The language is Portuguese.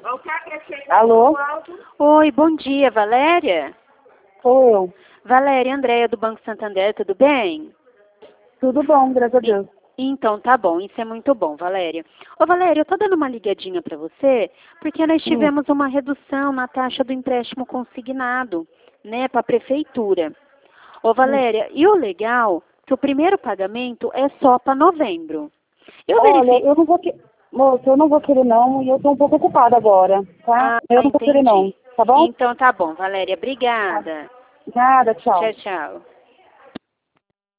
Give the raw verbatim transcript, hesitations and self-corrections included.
Alô? Oi, bom dia, Valéria? Sou eu. Valéria, Andréia do Banco Santander, tudo bem? Tudo bom, graças a Deus. Então, tá bom, isso é muito bom, Valéria. Ô, Valéria, eu tô dando uma ligadinha para você, porque nós tivemos uma redução na taxa do empréstimo consignado, né, para a prefeitura. Ô, Valéria, e o legal, que o primeiro pagamento é só para novembro. Eu Olha, verifiquei... eu não vou que... Moço, eu não vou querer não, e eu tô um pouco ocupada agora, tá? Ah, Eu não vou querer não, entendi. tá bom? Então, tá bom, Valéria, obrigada. Nada, tchau. Tchau, tchau.